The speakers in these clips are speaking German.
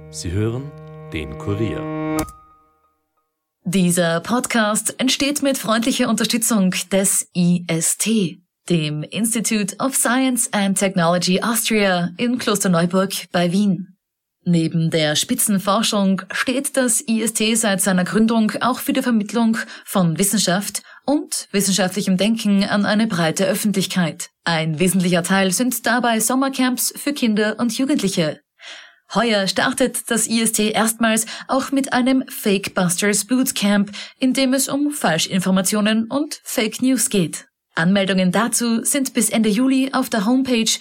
Sie hören den Kurier. Dieser Podcast entsteht mit freundlicher Unterstützung des IST, dem Institute of Science and Technology Austria in Klosterneuburg bei Wien. Neben der Spitzenforschung steht das IST seit seiner Gründung auch für die Vermittlung von Wissenschaft und wissenschaftlichem Denken an eine breite Öffentlichkeit. Ein wesentlicher Teil sind dabei Sommercamps für Kinder und Jugendliche. Heuer startet das IST erstmals auch mit einem Fake Busters Bootcamp, in dem es um Falschinformationen und Fake News geht. Anmeldungen dazu sind bis Ende Juli auf der Homepage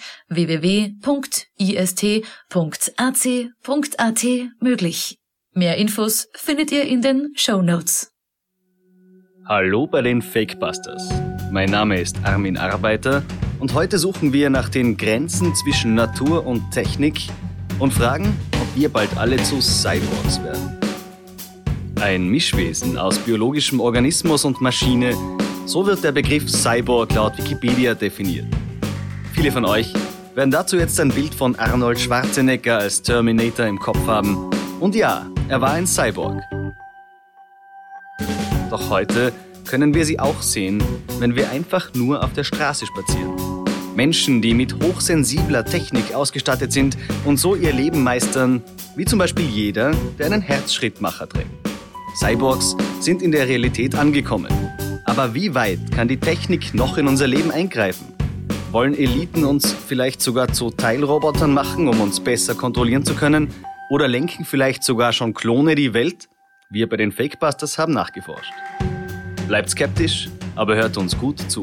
www.ist.ac.at möglich. Mehr Infos findet ihr in den Shownotes. Hallo bei den Fakebusters. Mein Name ist Armin Arbeiter und heute suchen wir nach den Grenzen zwischen Natur und Technik und fragen, ob wir bald alle zu Cyborgs werden. Ein Mischwesen aus biologischem Organismus und Maschine, so wird der Begriff Cyborg laut Wikipedia definiert. Viele von euch werden dazu jetzt ein Bild von Arnold Schwarzenegger als Terminator im Kopf haben. Und ja, er war ein Cyborg. Doch heute können wir sie auch sehen, wenn wir einfach nur auf der Straße spazieren. Menschen, die mit hochsensibler Technik ausgestattet sind und so ihr Leben meistern, wie zum Beispiel jeder, der einen Herzschrittmacher trägt. Cyborgs sind in der Realität angekommen. Aber wie weit kann die Technik noch in unser Leben eingreifen? Wollen Eliten uns vielleicht sogar zu Teilrobotern machen, um uns besser kontrollieren zu können? Oder lenken vielleicht sogar schon Klone die Welt? Wir bei den Fakebusters haben nachgeforscht. Bleibt skeptisch, aber hört uns gut zu.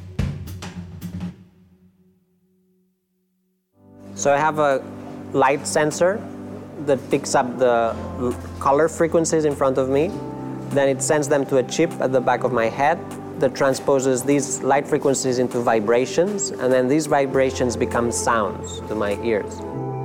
So I have a light sensor that picks up the color frequencies in front of me. Then it sends them to a chip at the back of my head that transposes these light frequencies into vibrations, and then these vibrations become sounds to my ears.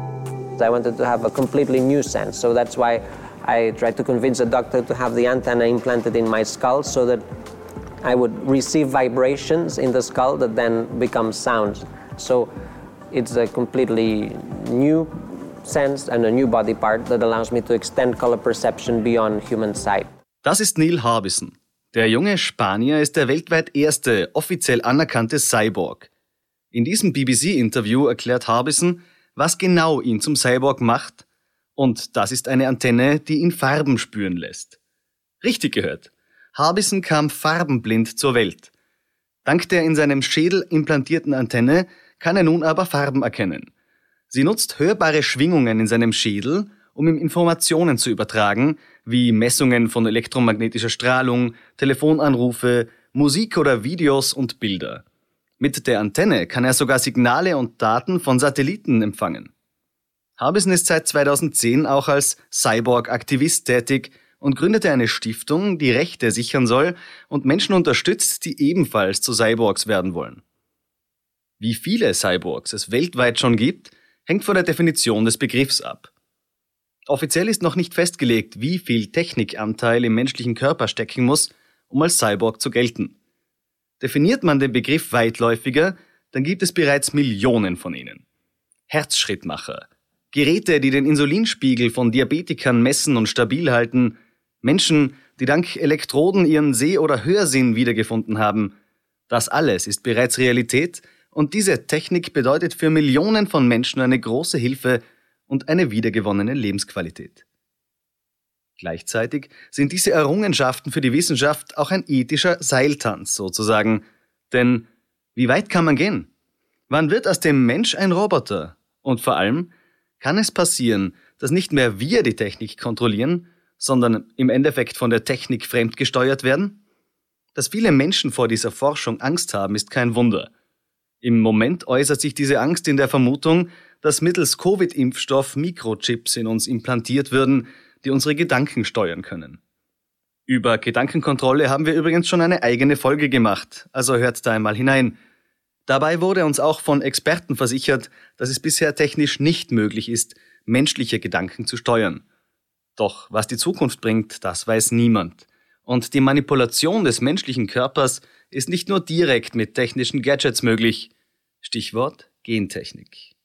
I wanted to have a completely new sense, so that's why I tried to convince a doctor to have the antenna implanted in my skull so that I would receive vibrations in the skull that then become sounds. So it's a completely new sense and a new body part that allows me to extend color perception beyond human sight. Das ist Neil Harbisson. Der junge Spanier ist der weltweit erste offiziell anerkannte Cyborg. In diesem BBC-Interview erklärt Harbisson, was genau ihn zum Cyborg macht, und das ist eine Antenne, die ihn Farben spüren lässt. Richtig gehört. Harbisson kam farbenblind zur Welt. Dank der in seinem Schädel implantierten Antenne kann er nun aber Farben erkennen. Sie nutzt hörbare Schwingungen in seinem Schädel, um ihm Informationen zu übertragen, wie Messungen von elektromagnetischer Strahlung, Telefonanrufe, Musik oder Videos und Bilder. Mit der Antenne kann er sogar Signale und Daten von Satelliten empfangen. Harbisson ist seit 2010 auch als Cyborg-Aktivist tätig und gründete eine Stiftung, die Rechte sichern soll und Menschen unterstützt, die ebenfalls zu Cyborgs werden wollen. Wie viele Cyborgs es weltweit schon gibt, hängt von der Definition des Begriffs ab. Offiziell ist noch nicht festgelegt, wie viel Technikanteil im menschlichen Körper stecken muss, um als Cyborg zu gelten. Definiert man den Begriff weitläufiger, dann gibt es bereits Millionen von ihnen. Herzschrittmacher, Geräte, die den Insulinspiegel von Diabetikern messen und stabil halten, Menschen, die dank Elektroden ihren Seh- oder Hörsinn wiedergefunden haben. Das alles ist bereits Realität und diese Technik bedeutet für Millionen von Menschen eine große Hilfe und eine wiedergewonnene Lebensqualität. Gleichzeitig sind diese Errungenschaften für die Wissenschaft auch ein ethischer Seiltanz sozusagen. Denn wie weit kann man gehen? Wann wird aus dem Mensch ein Roboter? Und vor allem, kann es passieren, dass nicht mehr wir die Technik kontrollieren, sondern im Endeffekt von der Technik fremdgesteuert werden? Dass viele Menschen vor dieser Forschung Angst haben, ist kein Wunder. Im Moment äußert sich diese Angst in der Vermutung, dass mittels Covid-Impfstoff Mikrochips in uns implantiert würden, die unsere Gedanken steuern können. Über Gedankenkontrolle haben wir übrigens schon eine eigene Folge gemacht, also hört da einmal hinein. Dabei wurde uns auch von Experten versichert, dass es bisher technisch nicht möglich ist, menschliche Gedanken zu steuern. Doch was die Zukunft bringt, das weiß niemand. Und die Manipulation des menschlichen Körpers ist nicht nur direkt mit technischen Gadgets möglich. Stichwort Gentechnik.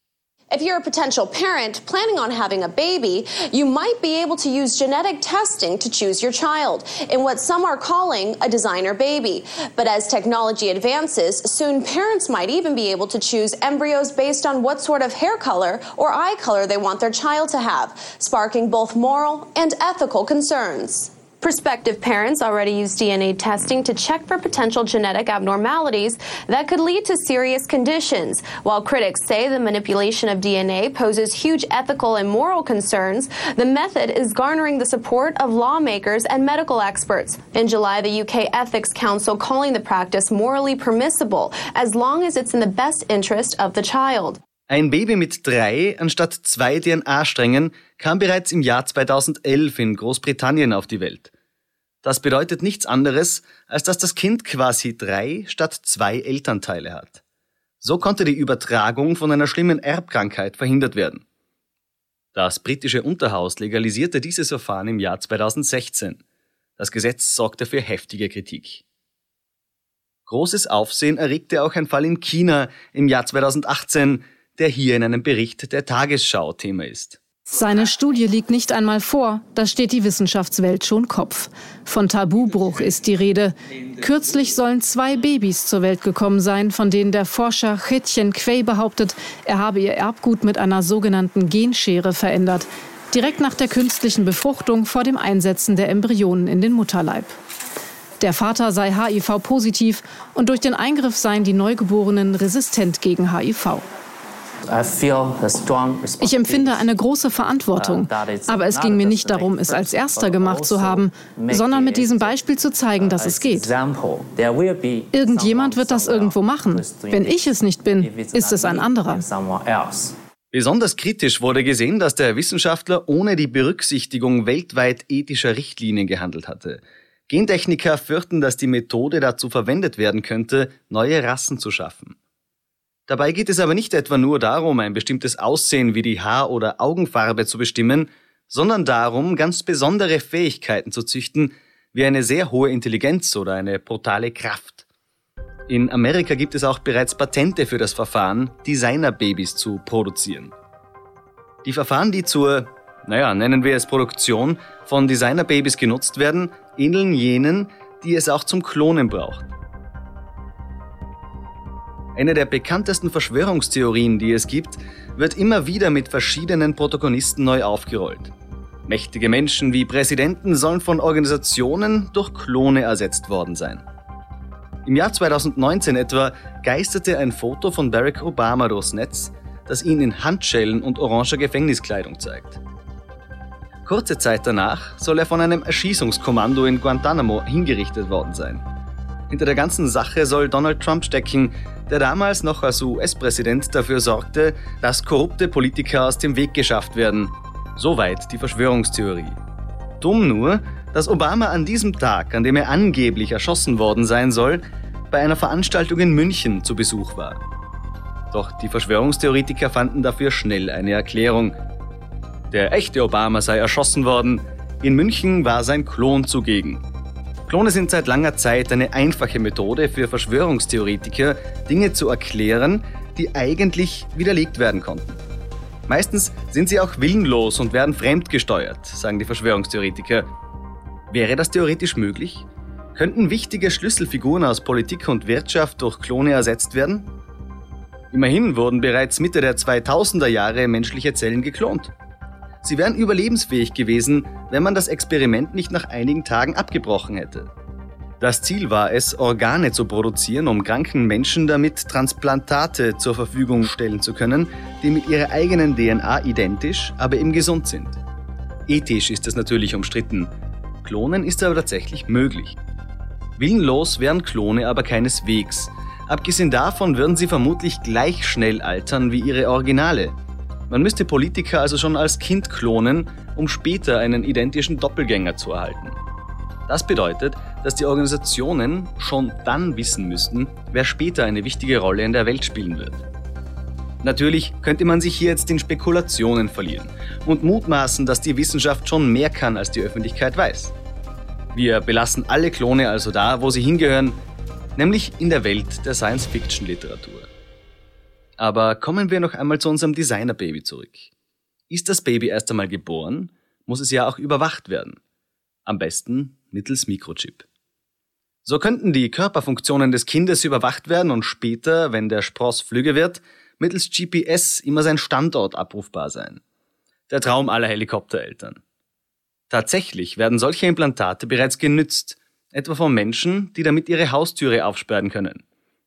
If you're a potential parent planning on having a baby, you might be able to use genetic testing to choose your child in what some are calling a designer baby. But as technology advances, soon parents might even be able to choose embryos based on what sort of hair color or eye color they want their child to have, sparking both moral and ethical concerns. Prospective parents already use DNA testing to check for potential genetic abnormalities that could lead to serious conditions. While critics say the manipulation of DNA poses huge ethical and moral concerns, the method is garnering the support of lawmakers and medical experts. In July, the UK Ethics Council calling the practice morally permissible, as long as it's in the best interest of the child. Ein Baby mit 3 anstatt 2 DNA-Strängen kam bereits im Jahr 2011 in Großbritannien auf die Welt. Das bedeutet nichts anderes, als dass das Kind quasi 3 statt 2 Elternteile hat. So konnte die Übertragung von einer schlimmen Erbkrankheit verhindert werden. Das britische Unterhaus legalisierte dieses Verfahren im Jahr 2016. Das Gesetz sorgte für heftige Kritik. Großes Aufsehen erregte auch ein Fall in China im Jahr 2018, der hier in einem Bericht der Tagesschau Thema ist. Seine Studie liegt nicht einmal vor, da steht die Wissenschaftswelt schon Kopf. Von Tabubruch ist die Rede. Kürzlich sollen 2 Babys zur Welt gekommen sein, von denen der Forscher He Jiankui behauptet, er habe ihr Erbgut mit einer sogenannten Genschere verändert. Direkt nach der künstlichen Befruchtung vor dem Einsetzen der Embryonen in den Mutterleib. Der Vater sei HIV-positiv und durch den Eingriff seien die Neugeborenen resistent gegen HIV. Ich empfinde eine große Verantwortung, aber es ging mir nicht darum, es als Erster gemacht zu haben, sondern mit diesem Beispiel zu zeigen, dass es geht. Irgendjemand wird das irgendwo machen. Wenn ich es nicht bin, ist es ein anderer. Besonders kritisch wurde gesehen, dass der Wissenschaftler ohne die Berücksichtigung weltweit ethischer Richtlinien gehandelt hatte. Gentechniker fürchten, dass die Methode dazu verwendet werden könnte, neue Rassen zu schaffen. Dabei geht es aber nicht etwa nur darum, ein bestimmtes Aussehen wie die Haar- oder Augenfarbe zu bestimmen, sondern darum, ganz besondere Fähigkeiten zu züchten, wie eine sehr hohe Intelligenz oder eine brutale Kraft. In Amerika gibt es auch bereits Patente für das Verfahren, Designer-Babys zu produzieren. Die Verfahren, die zur, nennen wir es Produktion von Designer-Babys genutzt werden, ähneln jenen, die es auch zum Klonen braucht. Eine der bekanntesten Verschwörungstheorien, die es gibt, wird immer wieder mit verschiedenen Protagonisten neu aufgerollt. Mächtige Menschen wie Präsidenten sollen von Organisationen durch Klone ersetzt worden sein. Im Jahr 2019 etwa geisterte ein Foto von Barack Obama durchs Netz, das ihn in Handschellen und oranger Gefängniskleidung zeigt. Kurze Zeit danach soll er von einem Erschießungskommando in Guantanamo hingerichtet worden sein. Hinter der ganzen Sache soll Donald Trump stecken, der damals noch als US-Präsident dafür sorgte, dass korrupte Politiker aus dem Weg geschafft werden. Soweit die Verschwörungstheorie. Dumm nur, dass Obama an diesem Tag, an dem er angeblich erschossen worden sein soll, bei einer Veranstaltung in München zu Besuch war. Doch die Verschwörungstheoretiker fanden dafür schnell eine Erklärung. Der echte Obama sei erschossen worden, in München war sein Klon zugegen. Klone sind seit langer Zeit eine einfache Methode für Verschwörungstheoretiker, Dinge zu erklären, die eigentlich widerlegt werden konnten. Meistens sind sie auch willenlos und werden fremdgesteuert, sagen die Verschwörungstheoretiker. Wäre das theoretisch möglich? Könnten wichtige Schlüsselfiguren aus Politik und Wirtschaft durch Klone ersetzt werden? Immerhin wurden bereits Mitte der 2000er Jahre menschliche Zellen geklont. Sie wären überlebensfähig gewesen, wenn man das Experiment nicht nach einigen Tagen abgebrochen hätte. Das Ziel war es, Organe zu produzieren, um kranken Menschen damit Transplantate zur Verfügung stellen zu können, die mit ihrer eigenen DNA identisch, aber eben gesund sind. Ethisch ist es natürlich umstritten. Klonen ist aber tatsächlich möglich. Willenlos wären Klone aber keineswegs. Abgesehen davon würden sie vermutlich gleich schnell altern wie ihre Originale. Man müsste Politiker also schon als Kind klonen, um später einen identischen Doppelgänger zu erhalten. Das bedeutet, dass die Organisationen schon dann wissen müssten, wer später eine wichtige Rolle in der Welt spielen wird. Natürlich könnte man sich hier jetzt in Spekulationen verlieren und mutmaßen, dass die Wissenschaft schon mehr kann, als die Öffentlichkeit weiß. Wir belassen alle Klone also da, wo sie hingehören, nämlich in der Welt der Science-Fiction-Literatur. Aber kommen wir noch einmal zu unserem Designer-Baby zurück. Ist das Baby erst einmal geboren, muss es ja auch überwacht werden. Am besten mittels Mikrochip. So könnten die Körperfunktionen des Kindes überwacht werden und später, wenn der Spross flügge wird, mittels GPS immer sein Standort abrufbar sein. Der Traum aller Helikoptereltern. Tatsächlich werden solche Implantate bereits genützt, etwa von Menschen, die damit ihre Haustüre aufsperren können.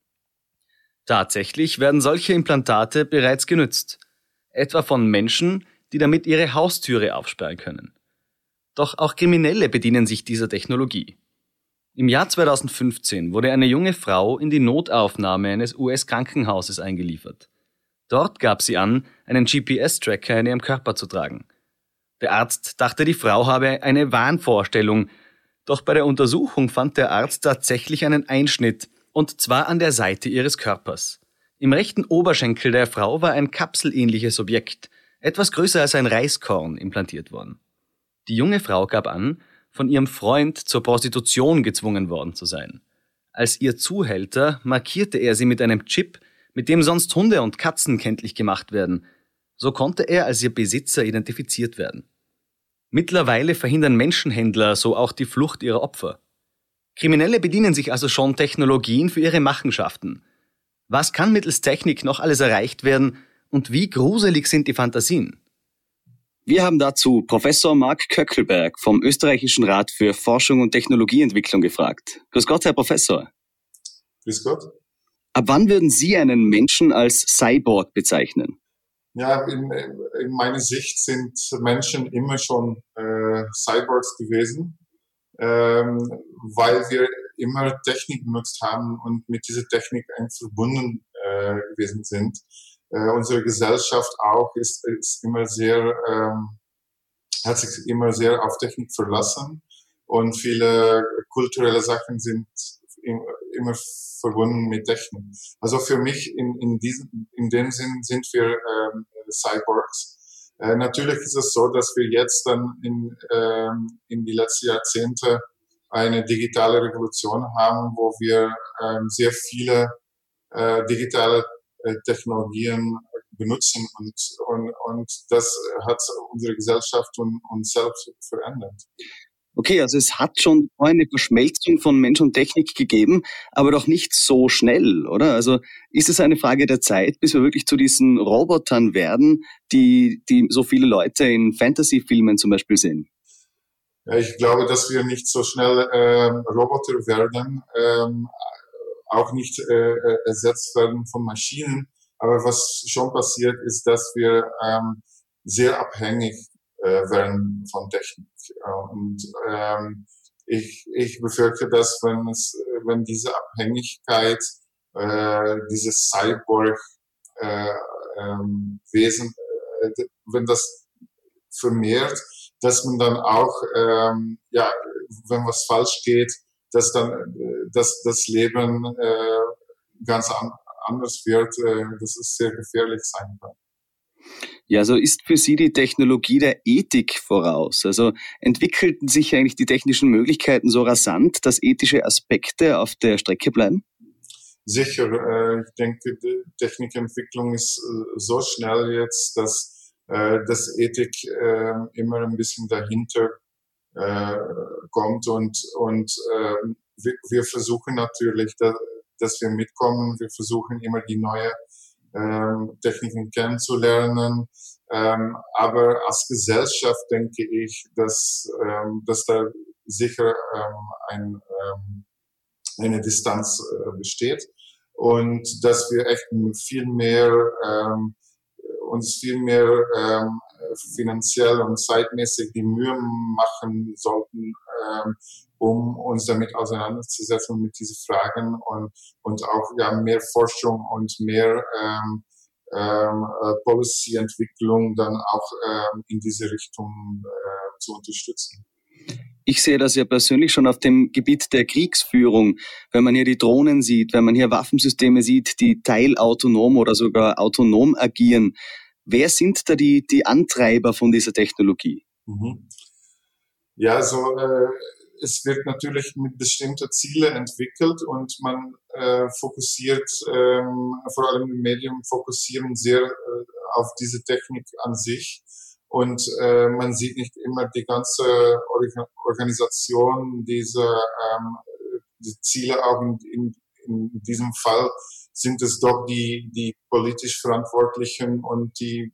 Tatsächlich werden solche Implantate bereits genützt, etwa von Menschen, die damit ihre Haustüre aufsperren können. Doch auch Kriminelle bedienen sich dieser Technologie. Im Jahr 2015 wurde eine junge Frau in die Notaufnahme eines US-Krankenhauses eingeliefert. Dort gab sie an, einen GPS-Tracker in ihrem Körper zu tragen. Der Arzt dachte, die Frau habe eine Wahnvorstellung, doch bei der Untersuchung fand der Arzt tatsächlich einen Einschnitt, und zwar an der Seite ihres Körpers. Im rechten Oberschenkel der Frau war ein kapselähnliches Objekt, etwas größer als ein Reiskorn, implantiert worden. Die junge Frau gab an, von ihrem Freund zur Prostitution gezwungen worden zu sein. Als ihr Zuhälter markierte er sie mit einem Chip, mit dem sonst Hunde und Katzen kenntlich gemacht werden. So konnte er als ihr Besitzer identifiziert werden. Mittlerweile verhindern Menschenhändler so auch die Flucht ihrer Opfer. Kriminelle bedienen sich also schon Technologien für ihre Machenschaften. Was kann mittels Technik noch alles erreicht werden und wie gruselig sind die Fantasien? Wir haben dazu Professor Marc Köckelberg vom Österreichischen Rat für Forschung und Technologieentwicklung gefragt. Grüß Gott, Herr Professor. Grüß Gott. Ab wann würden Sie einen Menschen als Cyborg bezeichnen? Ja, in meiner Sicht sind Menschen immer schon Cyborgs gewesen, weil wir immer Technik genutzt haben und mit dieser Technik eng verbunden gewesen sind. Unsere Gesellschaft auch ist immer hat sich immer sehr auf Technik verlassen und viele kulturelle Sachen sind immer verbunden mit Technik. Also für mich in dem Sinn sind wir Cyborgs. Natürlich ist es so, dass wir jetzt dann in die letzten Jahrzehnte eine digitale Revolution haben, wo wir sehr viele digitale Technologien benutzen und das hat unsere Gesellschaft und uns selbst verändert. Okay, also es hat schon eine Verschmelzung von Mensch und Technik gegeben, aber doch nicht so schnell, oder? Also ist es eine Frage der Zeit, bis wir wirklich zu diesen Robotern werden, die so viele Leute in Fantasy-Filmen zum Beispiel sehen? Ja, ich glaube, dass wir nicht so schnell Roboter werden, auch nicht ersetzt werden von Maschinen. Aber was schon passiert, ist, dass wir sehr abhängig werden von Technik. Und ich befürchte, dass wenn diese Abhängigkeit, dieses Cyborg-Wesen, wenn das vermehrt, dass man dann auch, wenn was falsch geht, dass dann das Leben ganz anders wird, dass es sehr gefährlich sein kann. Ja, also ist für Sie die Technologie der Ethik voraus? Also entwickelten sich eigentlich die technischen Möglichkeiten so rasant, dass ethische Aspekte auf der Strecke bleiben? Sicher. Ich denke, die Technikentwicklung ist so schnell jetzt, dass Ethik immer ein bisschen dahinter kommt und wir versuchen natürlich, dass wir mitkommen. Wir versuchen immer die neue Techniken kennenzulernen. Aber als Gesellschaft denke ich, dass da sicher eine Distanz besteht und dass wir echt uns viel mehr finanziell und zeitmäßig die Mühe machen sollten, um uns damit auseinanderzusetzen mit diesen Fragen und auch mehr Forschung und mehr Policy-Entwicklung dann auch in diese Richtung zu unterstützen. Ich sehe das ja persönlich schon auf dem Gebiet der Kriegsführung, wenn man hier die Drohnen sieht, wenn man hier Waffensysteme sieht, die teilautonom oder sogar autonom agieren. Wer sind da die Antreiber von dieser Technologie? Ja, so es wird natürlich mit bestimmten Zielen entwickelt und man fokussiert, vor allem die Medien fokussieren sehr auf diese Technik an sich. Und man sieht nicht immer die ganze Organisation dieser die Ziele. Auch in diesem Fall sind es doch die politisch Verantwortlichen und die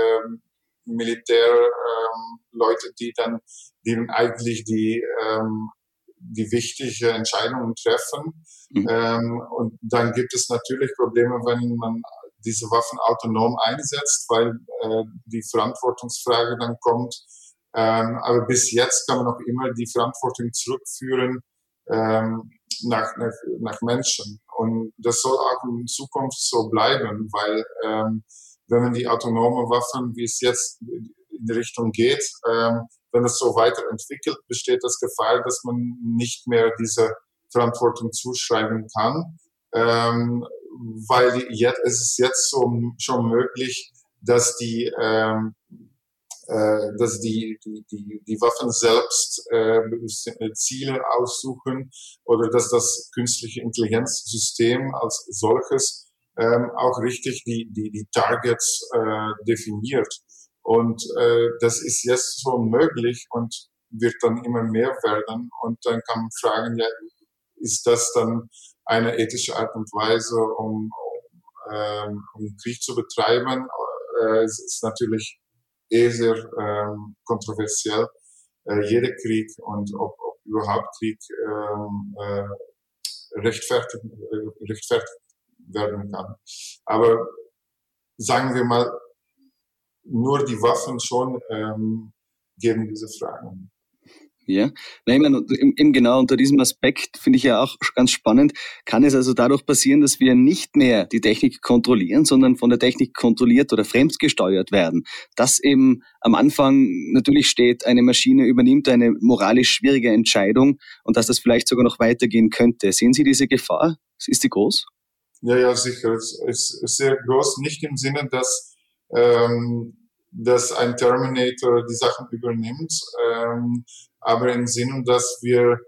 Militärleute, die dann eigentlich die wichtigen Entscheidungen treffen. Und dann gibt es natürlich Probleme, wenn man diese Waffen autonom einsetzt, weil die Verantwortungsfrage dann kommt. Aber bis jetzt kann man noch immer die Verantwortung zurückführen nach Menschen. Und das soll auch in Zukunft so bleiben, weil wenn man die autonome Waffen, wie es jetzt in die Richtung geht, wenn es so weiterentwickelt, besteht das Gefahr, dass man nicht mehr diese Verantwortung zuschreiben kann. Weil es ist jetzt schon möglich, dass die Waffen selbst Ziele aussuchen oder dass das künstliche Intelligenzsystem als solches auch richtig die Targets definiert. Und das ist jetzt schon möglich und wird dann immer mehr werden. Und dann kann man fragen, ja, ist das dann eine ethische Art und Weise, um Krieg zu betreiben? Es ist natürlich sehr kontroversiell, jeder Krieg und ob überhaupt Krieg rechtfertigt werden kann. Aber sagen wir mal, nur die Waffen schon geben diese Fragen. Ja, nein, ich meine, eben genau unter diesem Aspekt finde ich ja auch ganz spannend, kann es also dadurch passieren, dass wir nicht mehr die Technik kontrollieren, sondern von der Technik kontrolliert oder fremdgesteuert werden. Dass eben am Anfang natürlich steht, eine Maschine übernimmt eine moralisch schwierige Entscheidung und dass das vielleicht sogar noch weitergehen könnte. Sehen Sie diese Gefahr? Ist die groß? Ja, sicher. Es ist sehr groß, nicht im Sinne, dass ein Terminator die Sachen übernimmt, aber im Sinne, dass wir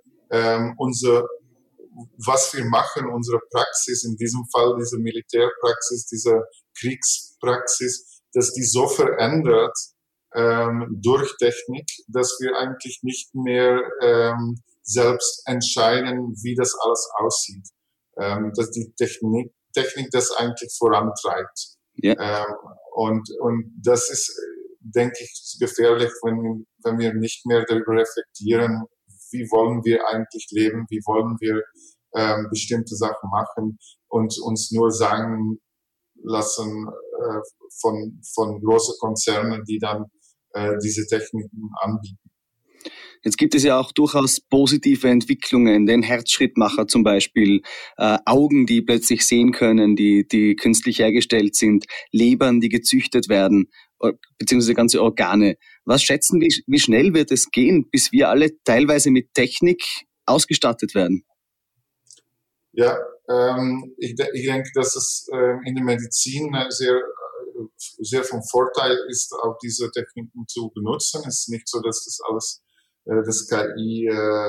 was wir machen, unsere Praxis, in diesem Fall diese Militärpraxis, diese Kriegspraxis, dass die so verändert durch Technik, dass wir eigentlich nicht mehr selbst entscheiden, wie das alles aussieht. Dass die Technik das eigentlich vorantreibt. Yeah. Und das ist, denke ich, gefährlich, wenn wir nicht mehr darüber reflektieren, wie wollen wir eigentlich leben, wie wollen wir bestimmte Sachen machen und uns nur sagen lassen von großen Konzernen, die dann diese Techniken anbieten. Jetzt gibt es ja auch durchaus positive Entwicklungen, den Herzschrittmacher zum Beispiel, Augen, die plötzlich sehen können, die künstlich hergestellt sind, Lebern, die gezüchtet werden, beziehungsweise ganze Organe. Was schätzen, wie schnell wird es gehen, bis wir alle teilweise mit Technik ausgestattet werden? Ja, ich denke, dass es in der Medizin sehr von Vorteil ist, auch diese Techniken zu benutzen. Es ist nicht so, dass das KI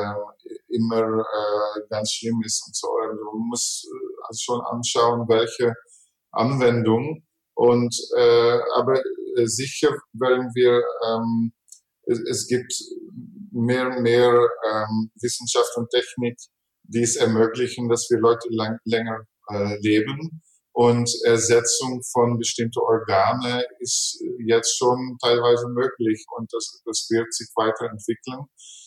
immer ganz schlimm ist und so. Also man muss schon anschauen, welche Anwendung. Und aber sicher werden wir es gibt mehr und mehr Wissenschaft und Technik, die es ermöglichen, dass wir Leute länger leben. Und Ersetzung von bestimmten Organen ist jetzt schon teilweise möglich und das wird sich weiterentwickeln.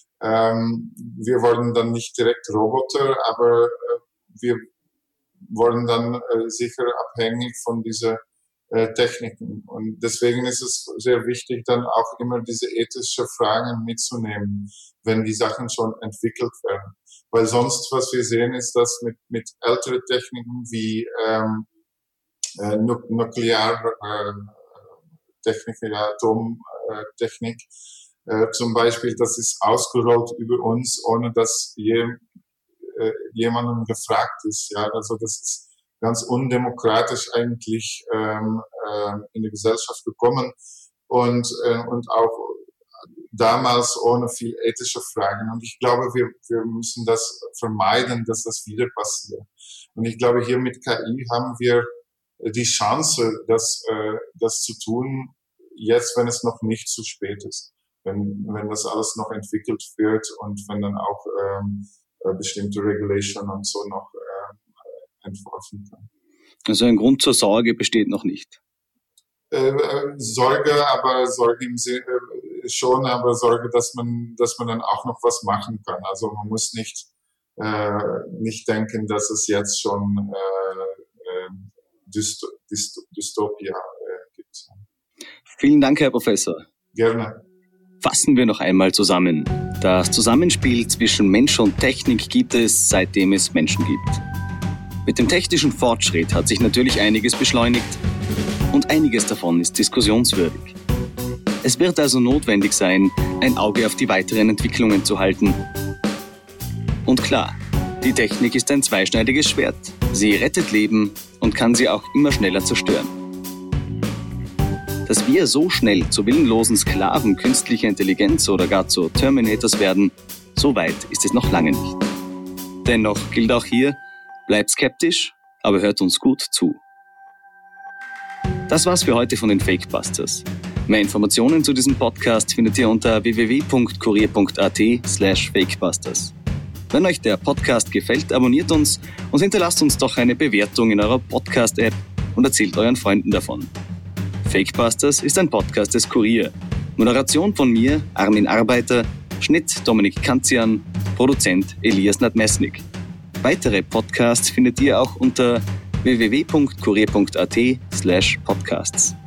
Wir wollen dann nicht direkt Roboter, aber wir wollen dann sicher abhängig von dieser Techniken. Und deswegen ist es sehr wichtig, dann auch immer diese ethischen Fragen mitzunehmen, wenn die Sachen schon entwickelt werden. Weil sonst, was wir sehen, ist, dass mit älteren Techniken wie Nukleartechnik, Atomtechnik, zum Beispiel, das ist ausgerollt über uns, ohne dass jemandem gefragt ist. Ja, also das ist ganz undemokratisch eigentlich in die Gesellschaft gekommen und auch damals ohne viel ethische Fragen. Und ich glaube, wir müssen das vermeiden, dass das wieder passiert. Und ich glaube, hier mit KI haben wir die Chance, das zu tun, jetzt, wenn es noch nicht zu spät ist. Wenn das alles noch entwickelt wird und wenn dann auch bestimmte Regulation und so noch entworfen kann. Also ein Grund zur Sorge besteht noch nicht. Sorge im Sinne schon, aber Sorge, dass man dann auch noch was machen kann. Also man muss nicht denken, dass es jetzt schon Dystopia gibt. Vielen Dank, Herr Professor. Gerne. Fassen wir noch einmal zusammen. Das Zusammenspiel zwischen Mensch und Technik gibt es, seitdem es Menschen gibt. Mit dem technischen Fortschritt hat sich natürlich einiges beschleunigt und einiges davon ist diskussionswürdig. Es wird also notwendig sein, ein Auge auf die weiteren Entwicklungen zu halten. Und klar, die Technik ist ein zweischneidiges Schwert. Sie rettet Leben und kann sie auch immer schneller zerstören. Dass wir so schnell zu willenlosen Sklaven künstlicher Intelligenz oder gar zu Terminators werden, so weit ist es noch lange nicht. Dennoch gilt auch hier, bleibt skeptisch, aber hört uns gut zu. Das war's für heute von den Fakebusters. Mehr Informationen zu diesem Podcast findet ihr unter www.kurier.at/fakebusters. Wenn euch der Podcast gefällt, abonniert uns und hinterlasst uns doch eine Bewertung in eurer Podcast-App und erzählt euren Freunden davon. Fakebusters ist ein Podcast des Kurier. Moderation von mir, Armin Arbeiter, Schnitt Dominik Kanzian, Produzent Elias Nadmesnik. Weitere Podcasts findet ihr auch unter www.kurier.at/podcasts.